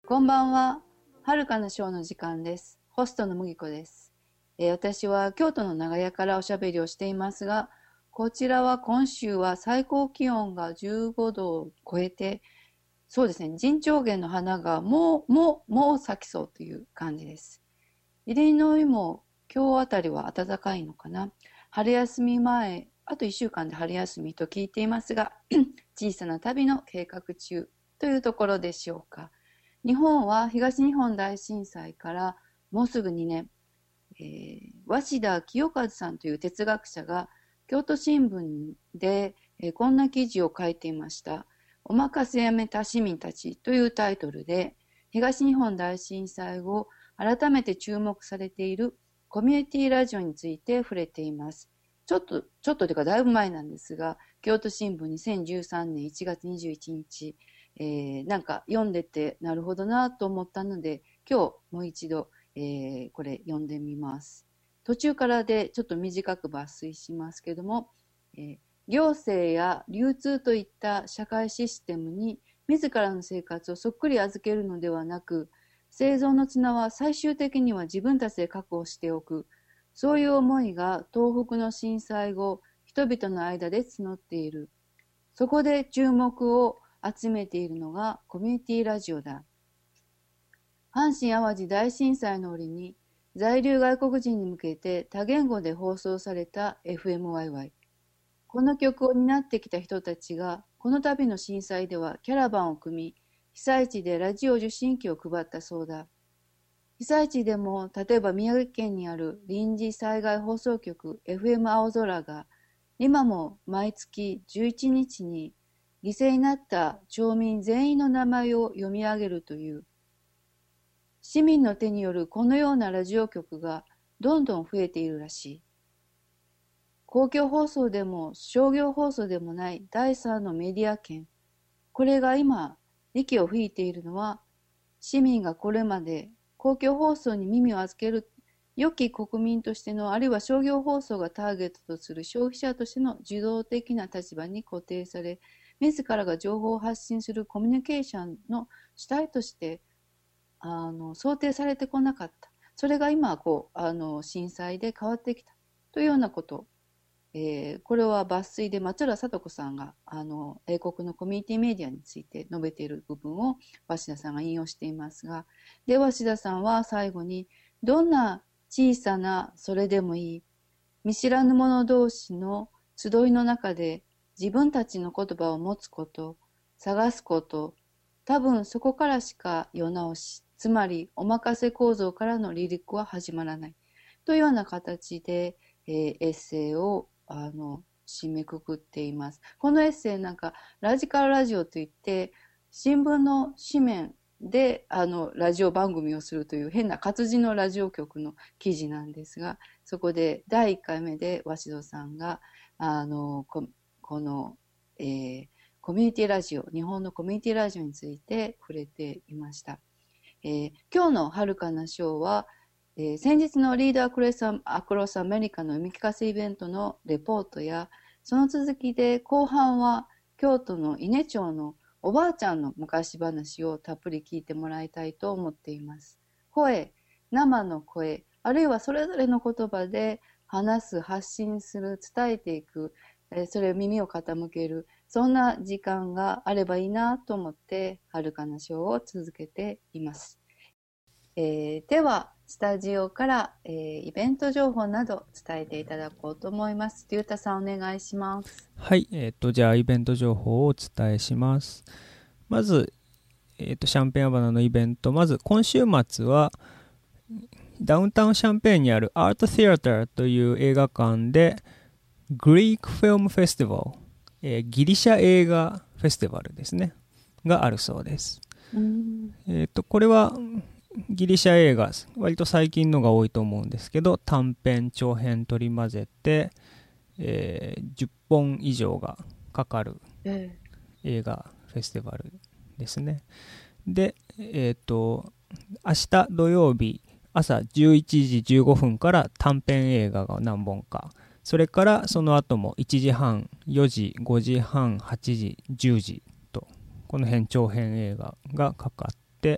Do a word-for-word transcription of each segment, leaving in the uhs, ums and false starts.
こんばんは。はるかなショーの時間です。ホストの麦子です、えー。私は京都の長屋からおしゃべりをしていますが、こちらは今週は最高気温がじゅうごどを超えて、そうですね、陣長原の花がもう、もう、もう咲きそうという感じです。イリノイも今日あたりは暖かいのかな。春休み前、あといっしゅうかんで春休みと聞いていますが、小さな旅の計画中というところでしょうか。日本は東日本大震災からもうすぐにねん、えー、鷲田清和さんという哲学者が京都新聞で、えー、こんな記事を書いていました。お任せやめた市民たちというタイトルで、東日本大震災後改めて注目されているコミュニティラジオについて触れています。ちょっと、ちょっとというかだいぶ前なんですが、京都新聞にせんじゅうさんねんいちがつにじゅういちにち、えー、なんか読んでてなるほどなと思ったので、今日もう一度、えー、これ読んでみます。途中からでちょっと短く抜粋しますけども、えー、行政や流通といった社会システムに自らの生活をそっくり預けるのではなく、生存の綱は最終的には自分たちで確保しておく。そういう思いが東北の震災後、人々の間で募っている。そこで注目を集めているのがコミュニティラジオだ。阪神・淡路大震災の折に在留外国人に向けて多言語で放送された エフエムワイワイ。この曲を担ってきた人たちがこの度の震災ではキャラバンを組み、被災地でラジオ受信機を配ったそうだ。被災地でも例えば宮城県にある臨時災害放送局 エフエム 青空が今も毎月じゅういちにちに犠牲になった町民全員の名前を読み上げるという市民の手によるこのようなラジオ局がどんどん増えているらしい。公共放送でも商業放送でもない第三のメディア権、これが今息を吹いているのは、市民がこれまで公共放送に耳を預ける良き国民としての、あるいは商業放送がターゲットとする消費者としての受動的な立場に固定され、自らが情報を発信するコミュニケーションの主体としてあの想定されてこなかった。それが今こうあの震災で変わってきたというようなこと、えー、これは抜粋で松浦聡子さんがあの英国のコミュニティメディアについて述べている部分を鷲田さんが引用していますが、で鷲田さんは最後に、どんな小さなそれでもいい見知らぬ者同士の集いの中で自分たちの言葉を持つこと、探すこと、多分そこからしか世直し、つまりお任せ構造からの離陸は始まらないというような形で、えー、エッセイをあの締めくくっています。このエッセイなんかラジカルラジオといって新聞の紙面であのラジオ番組をするという変な活字のラジオ局の記事なんですが、そこでだいいっかいめで鷲戸さんがあの こ, この、えー、コミュニティラジオ、日本のコミュニティラジオについて触れていました。えー、今日のはるかなショーは、えー、先日のリーダークレスアクロスアメリカの読み聞かせイベントのレポートや、その続きで後半は京都の伊根町のおばあちゃんの昔話をたっぷり聞いてもらいたいと思っています。声、生の声、あるいはそれぞれの言葉で話す、発信する、伝えていく、それを耳を傾ける、そんな時間があればいいなと思ってはるかなショーを続けています。えー、ではスタジオから、えー、イベント情報など伝えていただこうと思います。ゆうたさんお願いします。 はい、えー、とじゃあイベント情報をお伝えします。まず、えー、とシャンペーンアバナのイベント、まず今週末はダウンタウンシャンペーンにあるアート・シアターという映画館でグリーク・フィルム・フェスティバル、えー、ギリシャ映画フェスティバルですねがあるそうです。 うんえー、とこれはギリシャ映画、割と最近のが多いと思うんですけど、短編長編取り混ぜて、えー、じゅっぽん以上がかかる映画フェスティバルですね。で、えっと明日土曜日朝じゅういちじじゅうごふんから短編映画が何本か、それからその後もいちじはん、よじ、ごじはん、はちじ、じゅうじとこの辺長編映画がかかっ 、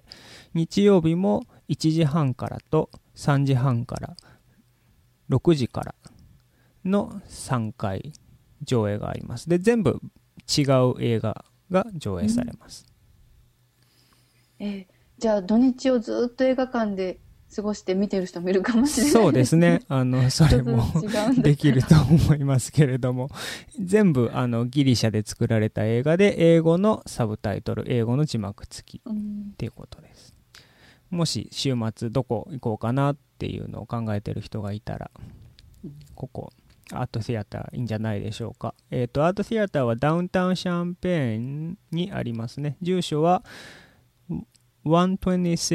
日曜日もいちじはんからとさんじはんからろくじからのさんかい上映があります。で、全部違う映画が上映されます。 うん、えー、じゃあ土日をずっと映画館で過ごして見てる人もいるかもしれないですね。 そうですね。あの、それもできると思いますけれども、全部あのギリシャで作られた映画で、英語のサブタイトル、英語の字幕付きっていうことです。うん、もし週末どこ行こうかなっていうのを考えてる人がいたら、ここ、アートシアターいいんじゃないでしょうか。えっと、アートシアターはダウンタウンシャンペーンにありますね。住所は、ひゃくにじゅうろく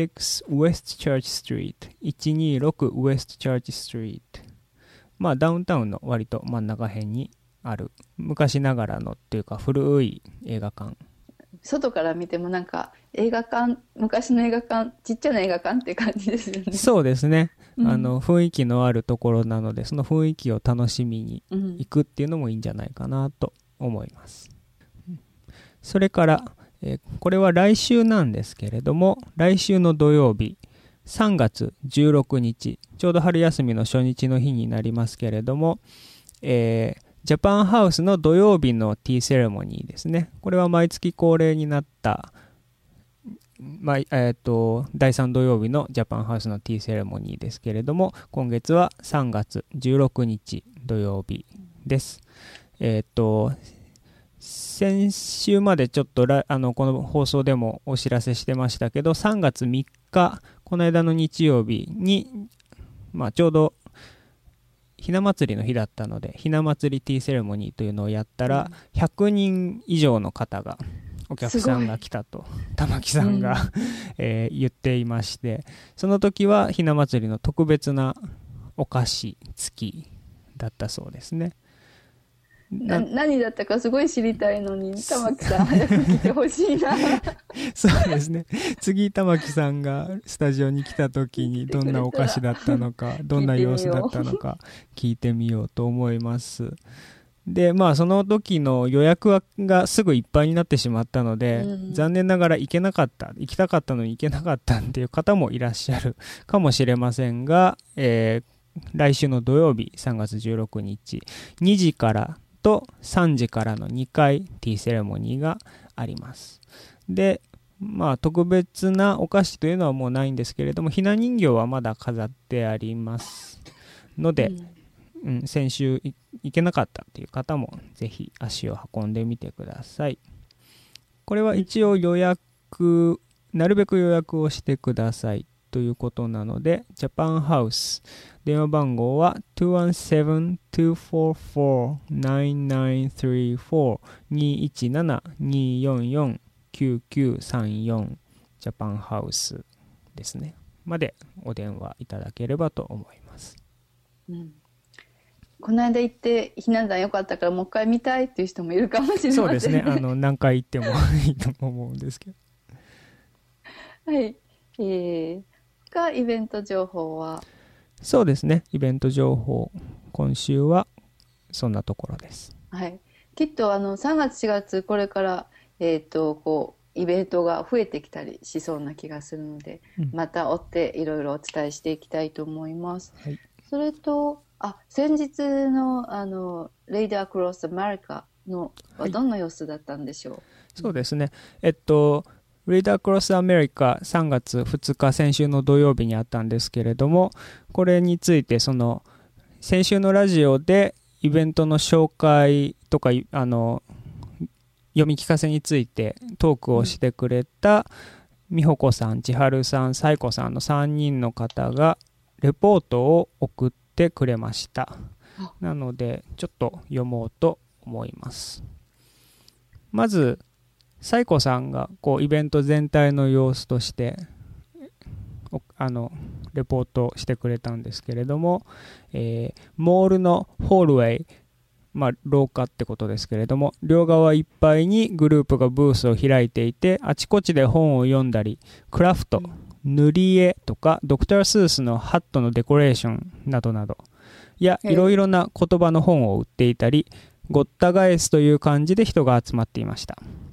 West Church Street ひゃくにじゅうろく West Church Street、 まあダウンタウンの割と真ん中辺にある昔ながらのっていうか古い映画館。 外から見てもなんか映画館、昔の映画館、ちっちゃな映画館って感じですよね。 そうですね、うん、あの雰囲気のあるところなので、その雰囲気を楽しみに行くっていうのもいいんじゃないかなと思います。うん、それからえー、これは来週なんですけれども、来週の土曜日さんがつじゅうろくにち、ちょうど春休みの初日の日になりますけれども、えー、ジャパンハウスの土曜日のティーセレモニーですね。これは毎月恒例になった、まあえー、とだいさん土曜日のジャパンハウスのティーセレモニーですけれども、今月はさんがつじゅうろくにち土曜日です。えっ、ー、と先週までちょっとあのこの放送でもお知らせしてましたけど、さんがつみっか、この間の日曜日に、まあ、ちょうどひな祭りの日だったので、ひな祭りティーセレモニーというのをやったら、ひゃくにん以上の方が、お客さんが来たと玉木さんが、うんえー、言っていまして、その時はひな祭りの特別なお菓子付きだったそうですね。 な何だったかすごい知りたいのに、玉木さん早く来てほしいな。 そうですね、次玉木さんがスタジオに来た時にどんなお菓子だったのかどんな様子だったのか聞いてみようと思います。でまあその時の予約がすぐいっぱいになってしまったので、うん、残念ながら行けなかった、行きたかったのに行けなかったっていう方もいらっしゃるかもしれませんが、えー、来週の土曜日さんがつじゅうろくにちにじからとさんじからのにかいティーセレモニーがあります。で、まあ特別なお菓子というのはもうないんですけれども、ひな人形はまだ飾ってありますので、うんうん、先週行けなかったという方もぜひ足を運んでみてください。これは一応予約、なるべく予約をしてくださいということなので、ジャパンハウス電話番号は にーいちなな にーよんよん きゅうきゅうさんよん にーいちなな にーよんよん きゅうきゅうさんよんジャパンハウスですねまでお電話いただければと思います。 うん、この間行ってひな壇良かったからもう一回見たいっていう人もいるかもしれませんね。 そうですね。あの何回行ってもいいと思うんですけど。 はい。えー、がイベント情報は。 そうですね、イベント情報今週はそんなところです。 はい、きっとあのさんがつしがつこれから、えー、とこうイベントが増えてきたりしそうな気がするので、うん、また追っていろいろお伝えしていきたいと思います。はい、それとあ先日のあのレイダークロスアメリカのはどんな様子だったんでしょう。はい、 そうですね、えっとレイダークロスアメリカさんがつふつか先週の土曜日にあったんですけれども、これについてその先週のラジオでイベントの紹介とかあの読み聞かせについてトークをしてくれた美穂子さん、千春さん、彩子さんのさんにんの方がレポートを送ってくれました。なのでちょっと読もうと思います。まず彩子さんがこうイベント全体の様子としてあのレポートしてくれたんですけれども、えー、モールのホールウェイ、まあ、廊下ってことですけれども、両側いっぱいにグループがブースを開いていて、あちこちで本を読んだり、クラフト、塗り絵とかドクター・スースのハットのデコレーションなどなどやいろいろな言葉の本を売っていたり、ゴッタガエスという感じで人が集まっていました。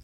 うん、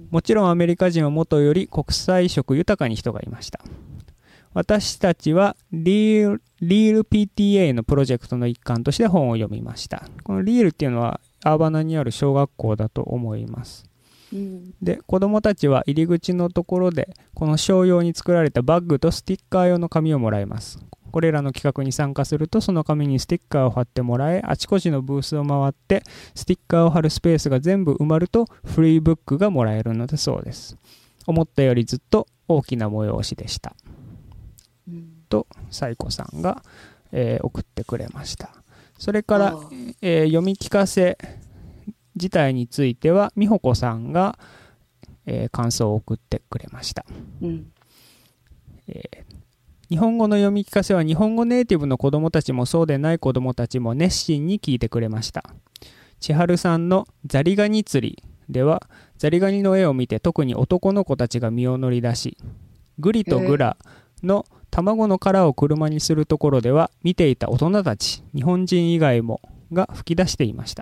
もちろんアメリカ人はもとより国際色豊かに人がいました。私たちはリール、リール ピーティーエー のプロジェクトの一環として本を読みました。このリールっていうのはアーバナにある小学校だと思います。 うん、 で、子供たちは入り口のところでこの商用に作られたバッグとスティッカー用の紙をもらいます。これらの企画に参加するとその紙にスティッカーを貼ってもらえ、あちこちのブースを回ってスティッカーを貼るスペースが全部埋まるとフリーブックがもらえるのだそうです。思ったよりずっと大きな催しでした、うん、とサイコさんが、えー、送ってくれました。それから、えー、読み聞かせ自体については美穂子さんが、えー、感想を送ってくれました、うんえー日本語の読み聞かせは日本語ネイティブの子どもたちもそうでない子どもたちも熱心に聞いてくれました。千春さんのザリガニ釣りではザリガニの絵を見て特に男の子たちが身を乗り出し、グリとグラの卵の殻を車にするところでは見ていた大人たち、日本人以外もが吹き出していました。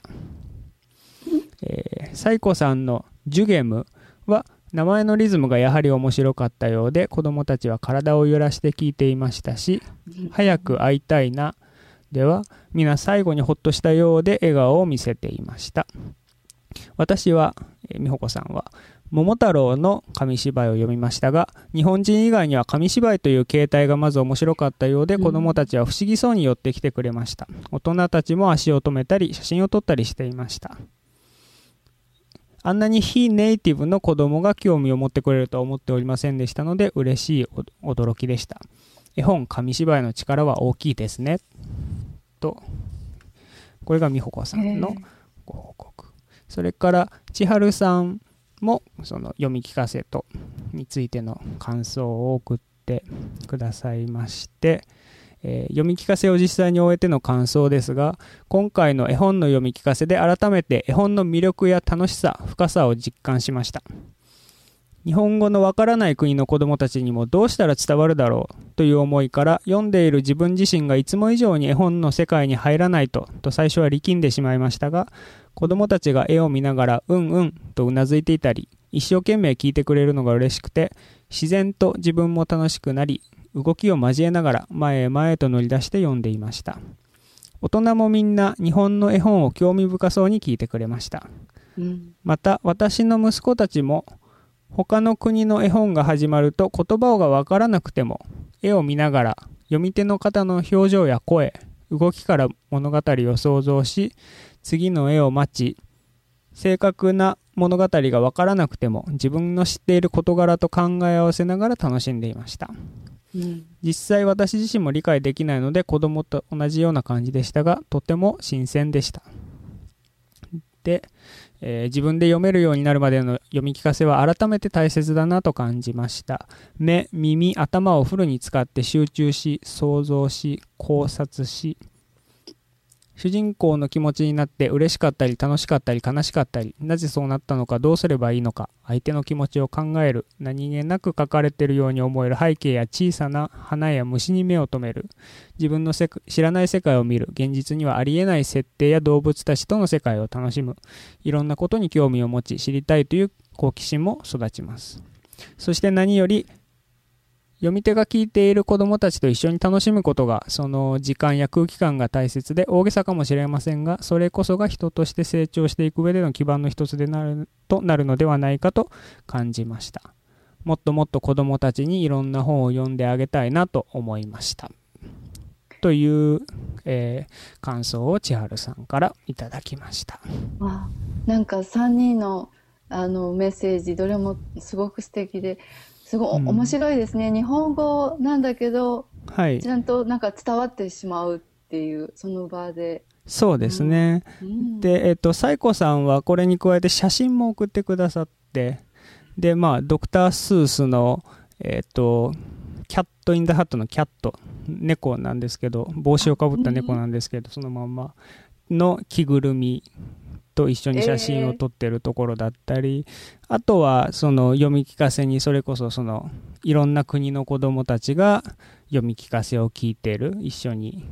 えー、サイコさんのジュゲムは名前のリズムがやはり面白かったようで、子供たちは体を揺らして聞いていましたし、早く会いたいなでは皆最後にほっとしたようで笑顔を見せていました。私は、えー、美穂子さんは桃太郎の紙芝居を読みましたが、日本人以外には紙芝居という形態がまず面白かったようで、子供たちは不思議そうに寄ってきてくれました。大人たちも足を止めたり写真を撮ったりしていました。あんなに非ネイティブの子供が興味を持ってくれるとは思っておりませんでしたので、嬉しい驚きでした。絵本紙芝居の力は大きいですね。と、これが美穂子さんのご報告。それから千春さんもその読み聞かせとについての感想を送ってくださいまして、えー、読み聞かせを実際に終えての感想ですが、今回の絵本の読み聞かせで改めて絵本の魅力や楽しさ、深さを実感しました。日本語のわからない国の子どもたちにもどうしたら伝わるだろうという思いから、読んでいる自分自身がいつも以上に絵本の世界に入らないとと最初は力んでしまいましたが、子どもたちが絵を見ながらうんうんとうなずいていたり、一生懸命聞いてくれるのが嬉しくて、自然と自分も楽しくなり、動きを交えながら前へ前へと乗り出して読んでいました。大人もみんな日本の絵本を興味深そうに聞いてくれました、うん、また私の息子たちも他の国の絵本が始まると言葉がわからなくても絵を見ながら読み手の方の表情や声、動きから物語を想像し、次の絵を待ち、正確な物語がわからなくても自分の知っている事柄と考え合わせながら楽しんでいました。うん、実際私自身も理解できないので子供と同じような感じでしたが、とても新鮮でした。で、えー、自分で読めるようになるまでの読み聞かせは改めて大切だなと感じました。目、耳、頭をフルに使って集中し、想像し、考察し、主人公の気持ちになって嬉しかったり楽しかったり悲しかったり、なぜそうなったのかどうすればいいのか、相手の気持ちを考える、何気なく書かれているように思える背景や小さな花や虫に目を留める、自分のせ知らない世界を見る、現実にはありえない設定や動物たちとの世界を楽しむ、いろんなことに興味を持ち知りたいという好奇心も育ちます。そして何より読み手が聞いている子どもたちと一緒に楽しむことが、その時間や空気感が大切で、大げさかもしれませんが、それこそが人として成長していく上での基盤の一つでなるとなるのではないかと感じました。もっともっと子どもたちにいろんな本を読んであげたいなと思いました。という、えー、感想を千春さんからいただきました。 あ、なんかさんにんの、あのメッセージどれもすごく素敵で、すごい、うん、面白いですね。日本語なんだけど、はい、ちゃんとなんか伝わってしまうっていうその場で。 そうですね。うん、で、えっとサイコさんはこれに加えて写真も送ってくださって、でまあドクタースースのえっとキャットインザハットのキャット、猫なんですけど、帽子をかぶった猫なんですけど、そのままの着ぐるみと一緒に写真を撮ってるところだったり、えー、あとはその読み聞かせにそれこそそのいろんな国の子どもたちが読み聞かせを聞いてる、一緒に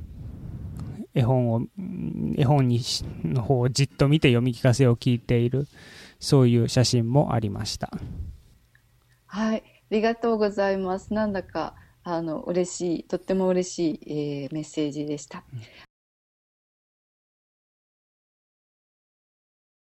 絵本を絵本にの方をじっと見て読み聞かせを聞いているそういう写真もありました。 はい、ありがとうございます。なんだかあの嬉しい、とっても嬉しい、えーメッセージでした。